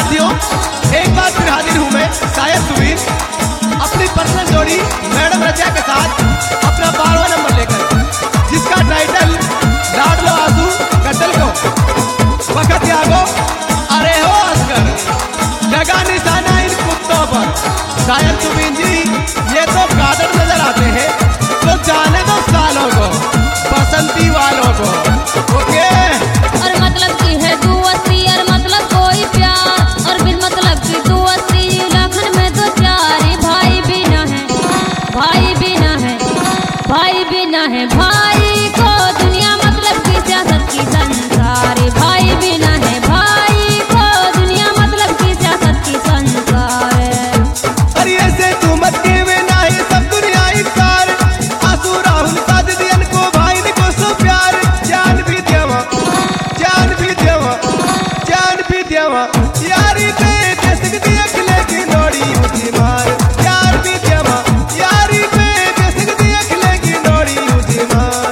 साथियों, एक बार फिर हाजिर हूँ मैं शायर सुबीर अपनी पर्सनल जोड़ी मैडम रजा के साथ अपना 12वां नंबर लेकर, जिसका टाइटल लाडलो आंसू कटल को वक्त यागो अरे हो अस्कर लगा निशाना इन कुत्तों पर। शायर सुबीर जी ये तो गादर नजर आते हैं, तो जाने दो सालों को बसंती वालों को। ओके और मतलब की है दुआसी और मतलब कोई प्यार, और बिन मतलब की दुआसी लखन में तो चार भाई भी ना है, भाई भी ना है, भाई भी ना है। भाई को दुनिया मतलब की सियासत की संसार, भाई भी ना है, भाई को दुनिया मतलब की सियासत की संसार। अरे ऐसे तू मत के में ना है सब दुनिया एक सार, आंसू राहुल का दियन को भाई ने को सो प्यार। जान भी देवा, जान भी देवा, जान भी देवा यारी पे देश की अखले की नोड़ी उठी मार। यार भी देवा यारी पे देश की अखले की नोड़ी उठी मार।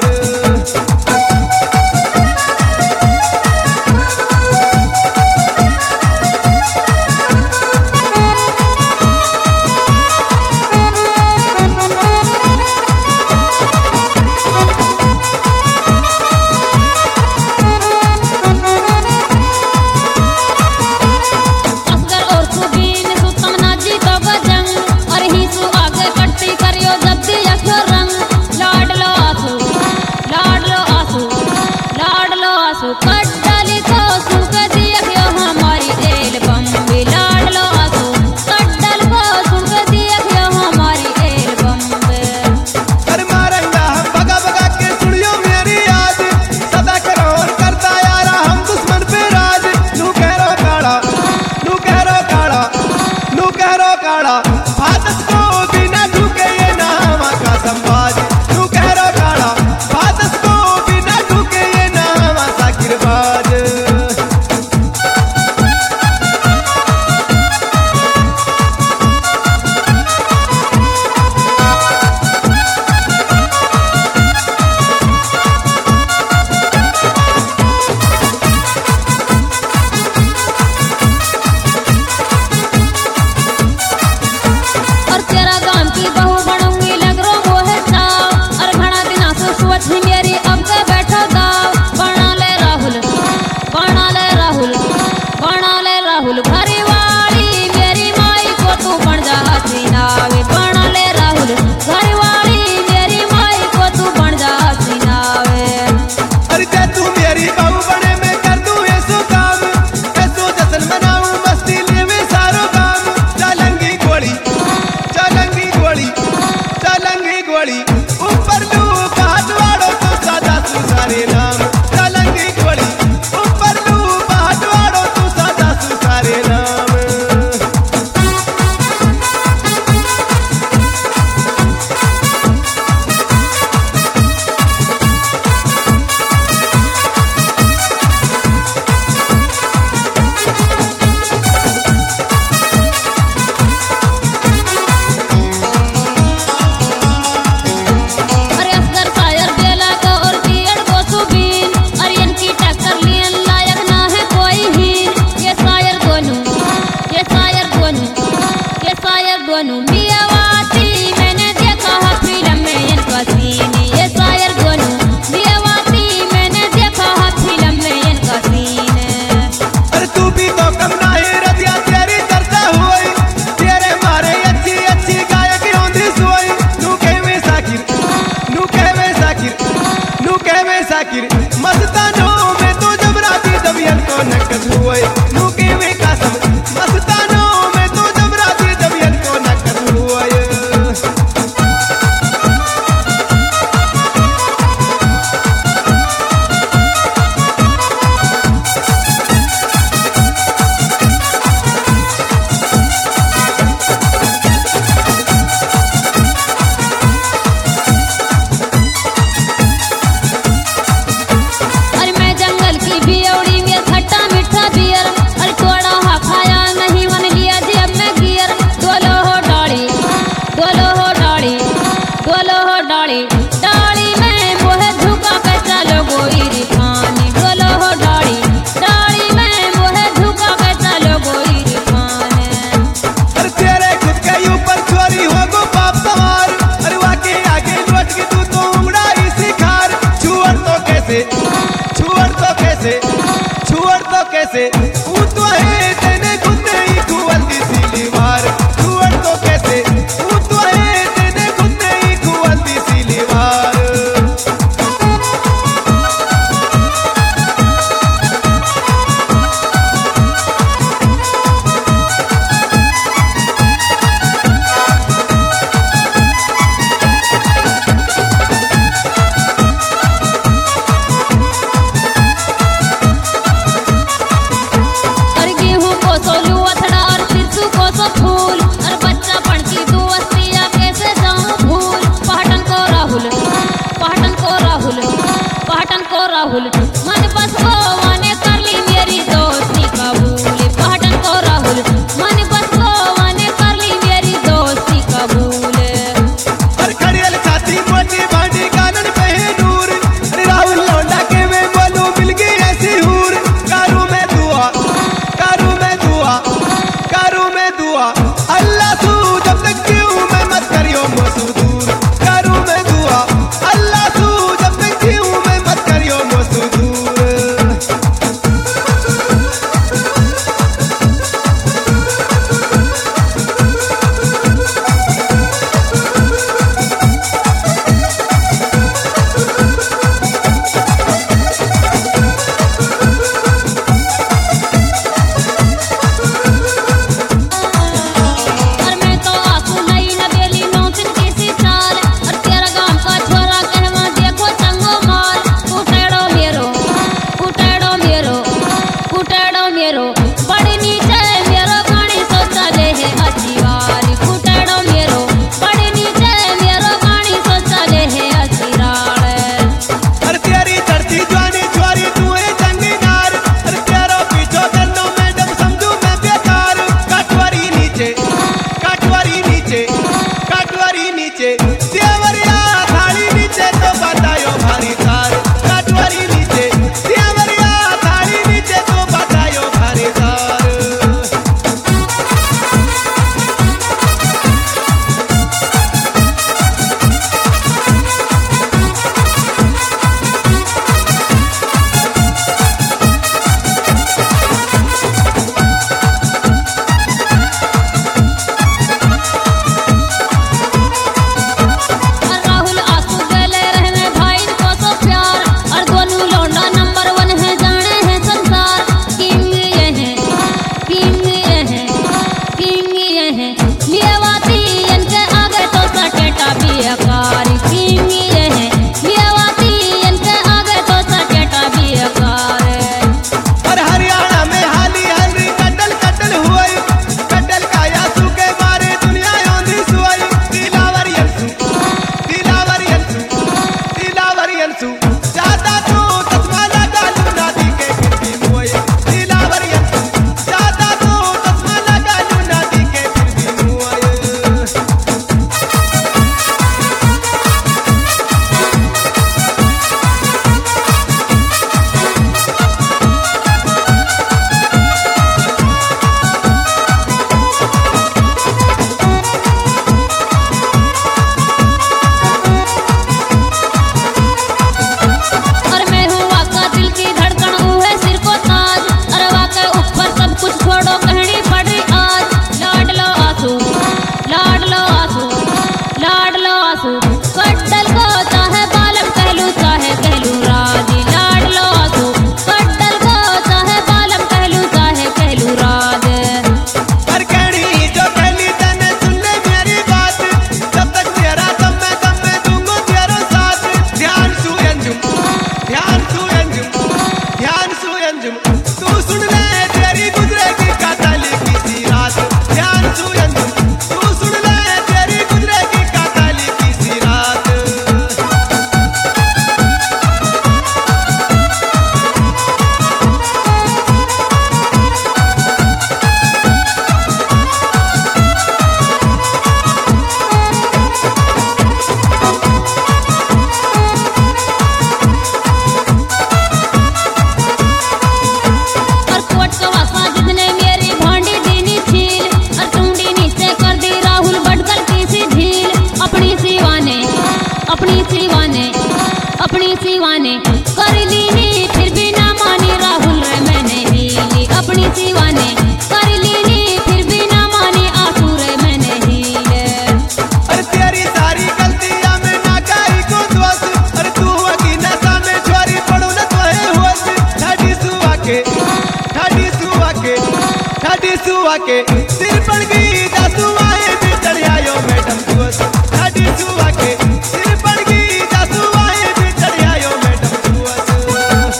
ठाडी सुआ के सिर पड़ गई जासुआए भी चढ़ियायो मैडम जुअस ठाडी सुआ के सिर पड़ गई जासुआए भी चढ़ियायो मैडम जुअस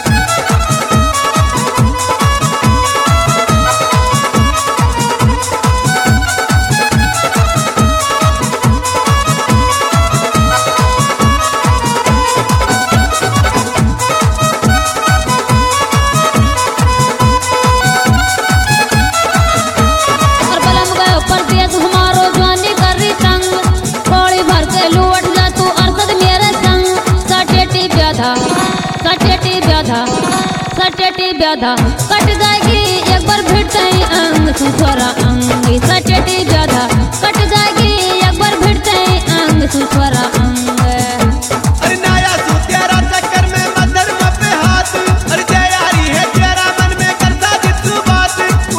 और बलम गए परदेस हमारो जवानी कर रही तंग थोड़ी भर के लूट जा तू अरसद मेरे संग सटेटी ब्याधा कट जाएगी एक बार भिड़ते ही अंग सुथरा अंग सटेटी ब्याधा कट जाएगी एक बार भिड़ते ही अंग सुथरा अंग अरे नाया सू तेरा चक्कर में मदर पे हाथ अरे जयारी है तेरा मन में करता जितू बात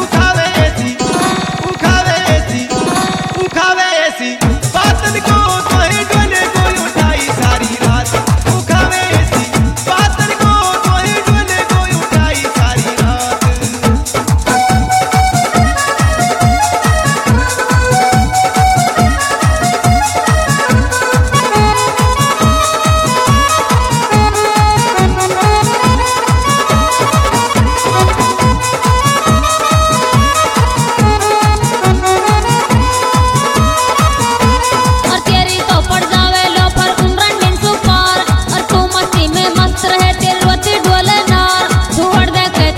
उखावे ऐसी बातन को तोहे डोने को उठाई सारी रात उखावे ऐसी बातन को तोहे डोने को उठाई सारी रात और तेरी तो पड़ जावे लो पर उमरन दिन सुपार और तू मस्ती में मस्त रहे तेरी रोती डोले नार छुअड़ दे के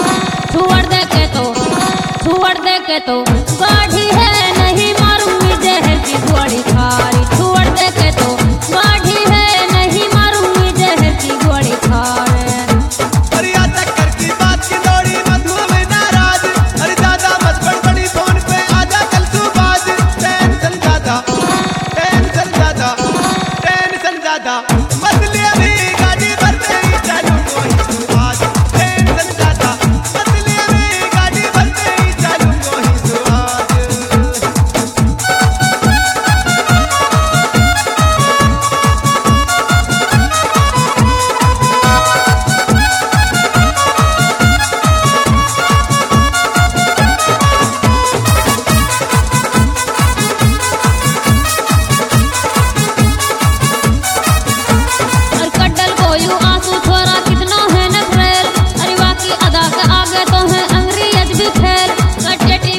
तो गाढ़ी है नहीं मारूंगी जहर की गोली खारी छुअड़ दे के तो गाढ़ी है नहीं मारूंगी जहर की गोली खारी अरे आ चक्कर की बात की दौड़ी मधु में नाराज अरे दादा मत बड़ी फोन पे आजा कल सुबाज टेंशन ज्यादा मसले अभी गाड़ी भरते ही चालू कोई सुहाज टेंशन ज्यादा मसले अभी गाड़ी भरते ही चालू कोई सुहाज और कड्डल को यू आंसू छोरा कितना है नखरेल अरे वाकी अदा के आगे तो है अंग्रेज भी खेल सटेटी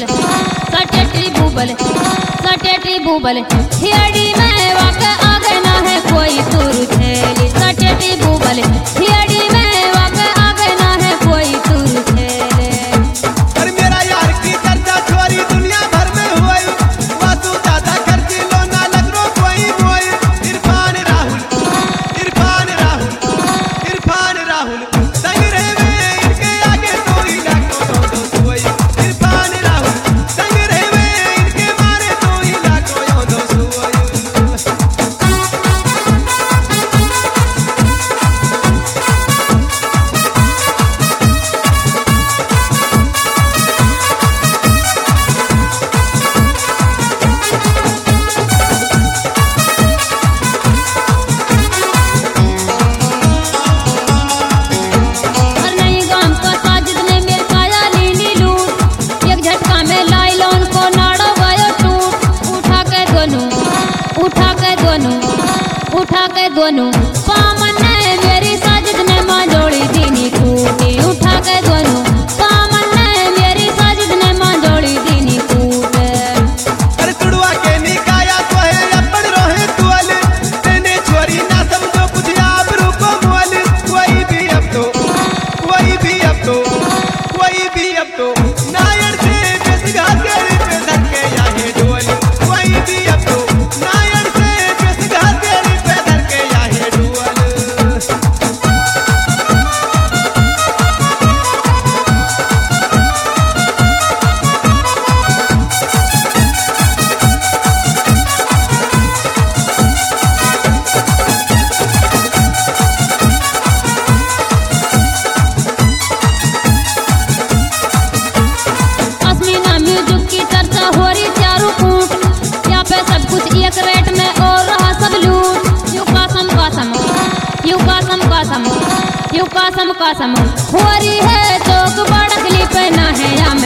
बूबल थियड़ी में वाके आगे ना है कोई तुर थेली सटेटी बूबल थियड़ी में वाके आगे ना है कोई तुर थेले अरे मेरा यार की चर्चा छोरी दुनिया भर में हुई वासु ज्यादा खर्ची लो ना लगरो कोई मोई इरफान राहुल संग रहवे इनके आगे तोरी लाखों दो सोई इरफान राहुल संग रहवे इनके मारे तोरी लाखों दो सोई और नहीं गाम का साजिद ने मेरे काया लीनी लूट एक झटका में लाइलॉन को नाड़ो गयो टूट उठा के दोनों पामन ने मेरी साजिद ने मां जोड़ी दीनी टूटी उठा के दोनों पामन ने मेरी साजिद ने मां जोड़ी दीनी टूटे अरे तुड़वा के निकाया तो है अपन रोहे तुअल तेने छोरी ना समझो कुछ आबरू को मोल कोई भी अब तो नायर से बेसगा तेरे पे धक्के याहे ढोल कोई भी अब तो नायर से बेसगा तेरे पे धक्के याहे ढोल कसम हो रही है चौक बड़कली पे ना है या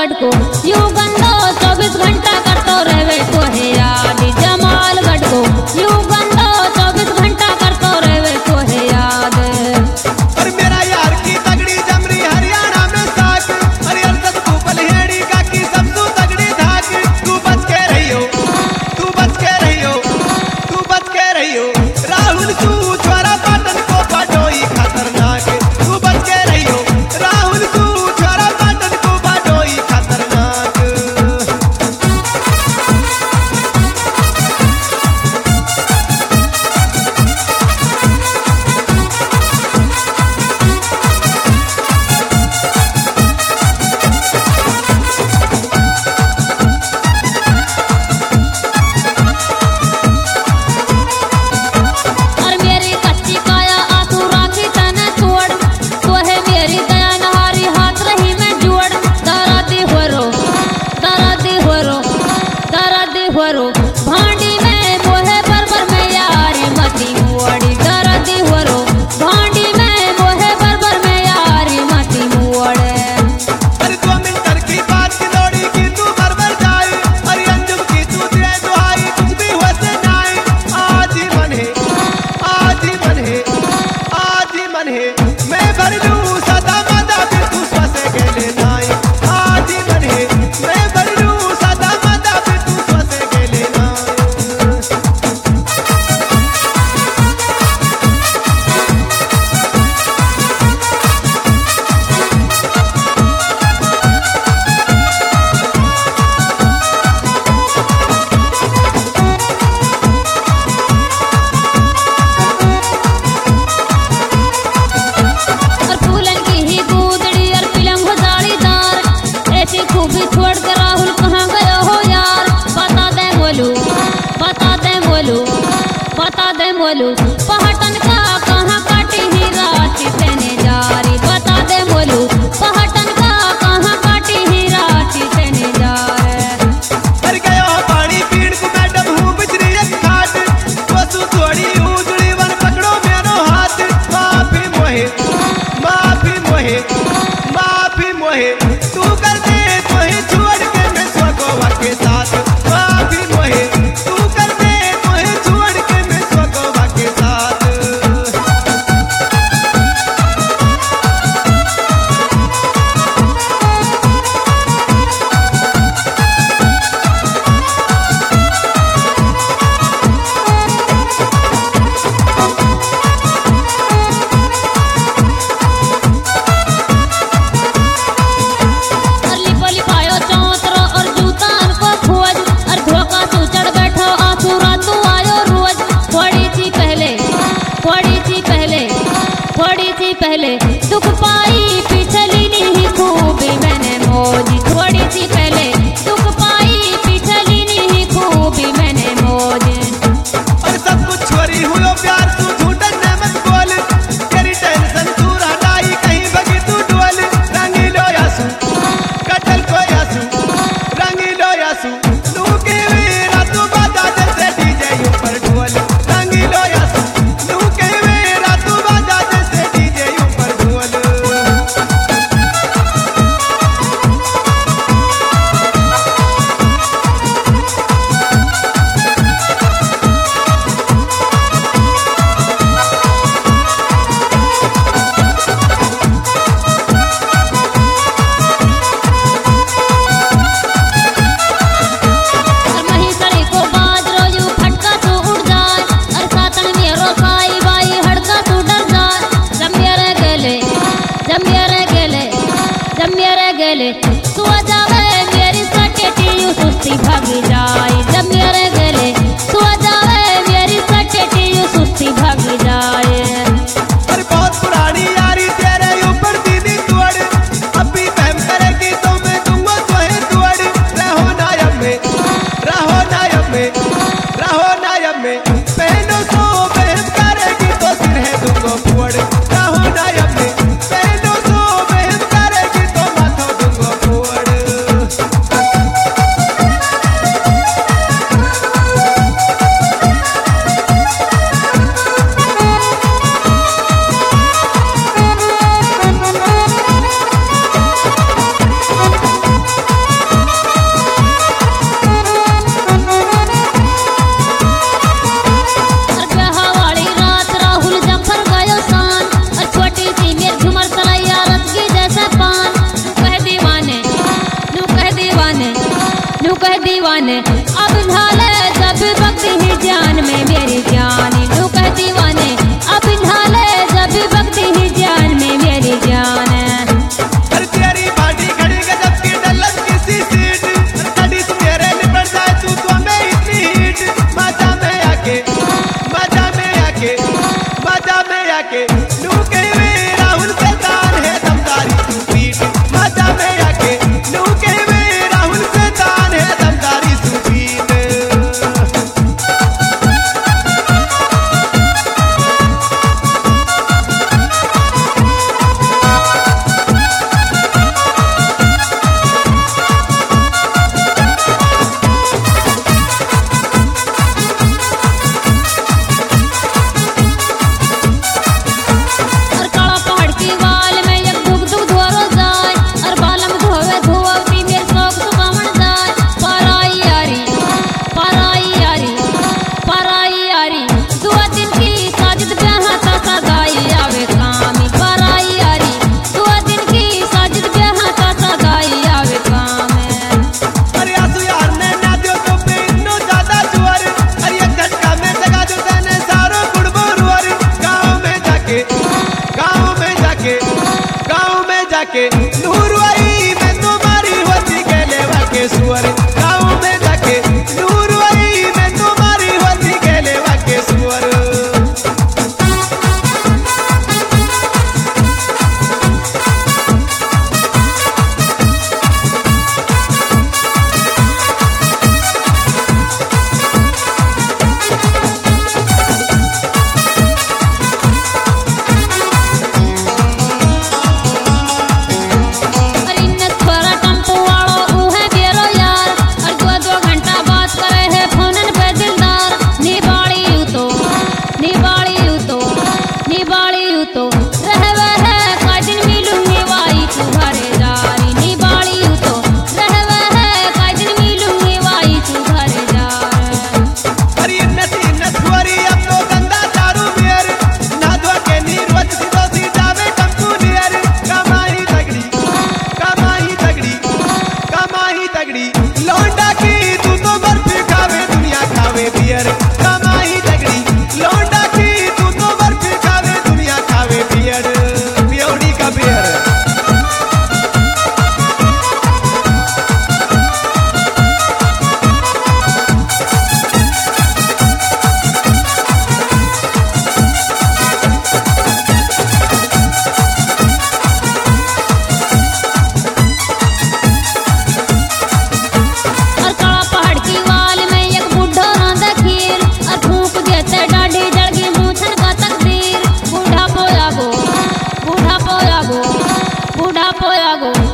जमालगढ़ को यूं गंदो 24 घंटा करतो रहवे तो है याद जमालगढ़ को यूं गंदो 24 घंटा करतो रहवे तो है याद। और मेरा यार की तगड़ी जमरी हरियाणा में साक अरे अरसद भूपल हेड़ी का की सबसू तगड़ी धाक तू बच के रहियो तू बच के रहियो तू बच के रहियो राहुल तू छोरा पाटन को बाडोई खतरनाक तू बच के रहियो राहुल तू छोरा पाटन को बाडोई खतरनाक। और मेरी कच्ची काया आंसू राखी तने छोड़ तो है मेरी दया नहारी हाथ रही मैं जोड़ दरादी होरो भांडी में मोहे बरबर में यारी मती मुअड़ी दरादी होरो भांडी में मोहे बरबर में यारी मती मुअड़े। अरे 2 मिनट की बात की दौड़ी की तू बरबर जाए अरे अंजुम की तू दे दुआई कुछ भी हो से नाई आज ही मन है आज ही मन है आज ही मन है मैं भर लूं सदा मदा फिर तू स्वसे के ले नाई आज ही मन है मैं भर लूं सदा मदा फिर तू स्वसे के ले नाई। और फूलन की ही गूदड़ी और पिलंग हो जालीदार ऐसी खूबी छोड़ कर राहुल कहाँ गयो हो यार बता दे बोलू बता दे बोलू बता दे बोलू पहाटन का कहाँ काटी ही रात तेने जारी बता दे बोलू पहाटन का कहाँ काटी ही रात तेने जारे। पर गयो पानी पीण को मैडम हूँ बिजली एक खाट वसु थोड़ी उजड़ी वन पकड़ो मेरो हाथ माफी मोहे माफी मोहे माफी मोहे तू कर दे तोहे छोड़ के मैं स्वगोवा के साथ माफी मोहे तू कर दे तोहे छोड़ के मैं स्वगोवा के साथ। और लिपोली पायो चौतरो और जूता को खोज और धोखा तू चढ़ बैठो आंसू रातू आयो रोज थोड़ी सी पहले दुख पाई पिछली नहीं खूबी मैंने मौज थोड़ी सी पहले दुख पाई पिछली नहीं खूबी मैंने मौज। और सब कुछ छोरी हुयो प्यार तू झूठन ने मत बोल तेरी टेंशन तू हटाई कहीं बगी तू डोल रंगीलो यासू कटल को यासू रंगीलो यासू तू के वीरा तू बाजा जैसे डीजे ऊपर ढोल रंगीलो यासू तू के वीरा तू बाजा जैसे डीजे ऊपर ढोल। और मही सड़ी को बाज रोजू फटका तू उड़ जाए और सातन मेरो साई बाई हड़का तू डर जाए जम्मे रह गेले तू आ जावे मेरी सटेटी यू सुस्ती भागी जाए जम्मे रह गेले तू आ जावे मेरी सटेटी यू सुस्ती भागी जाए। अरे बहुत पुरानी यारी तेरे ऊपर दीदी तोड़ अब भी बहम करेगी तो मैं दूंगा तोहे तोड़ रहो नायब में रहो नायब में रहो नायब में पहनो सो बहम करेगी तो सिर है दूंगा फोड़ रहो नायब में पहनो सो बहम करेगी तो माथा दूंगा फोड़। दीवाने अब ढाले जब वक्त ही जान में मेरी जान लू कह दीवाने अब ढाले जब वक्त ही जान में मेरी जान अरे तेरी बाटी खड़ी गजब की डलत किसी सीट खड़ी तू मेरे निपट जाए तू तो मैं इतनी हीट मजा में आके मजा में आके मजा में आके लू के वे राहुल से तान है दमदारी तू पीट मजा में आके लू के वे राहुल से तान है दमदारी तू पीट और काला पहाड़ की वाल में एक धुक धुक धोरो जाए और बालम धोवे धोवती मेरे शौक सुकामण जाए पराई यारी पराई यारी पराई यारी दुआ दिन की साजिद ब्याह ता सगाई आवे कामी पराई यारी दुआ दिन की साजिद ब्याह ता सगाई आवे काम अरे आंसू यार ने ना दियो तो पे इन्नो ज्यादा जुअर अरे एक झटका में जगा दो तने सारो गुड़बो रुअर गांव में जाके नूर आई मैं तुम्हारी होती के लेवा के सुअर गांव में जाके नूर आई मैं तुम्हारी होती के लेवा के सुअर और इन्ने थोड़ा टम्पू वालो उहे बेरो यार और दो दो घंटा बात करे है फोनन पे दिलदार निबाड़ी यू तो रहवे है का दिन मिलूंगी वाई तू घरे जारी निबाड़ी यू तो रहवे है का दिन मिलूंगी वाई तू घरे जारी अरे नसीब सुअरी अब तो गंदा दारू बियर ना दो के नीरवत तो सी जावे टम्पू नियर कमाई तगड़ी लौंडा की तू तो बर्फी खावे दुनिया खावे बियर कमाई तगड़ी लौंडा की तू तो बर्फी खावे दुनिया खावे बियर बियोड़ी का बियर और काला पहाड़ की वाल में एक बुढ़ो रांधा खीर और फूंक देते डाढ़ी जड़गी मूछन का तकदीर बूढ़ा पोया गो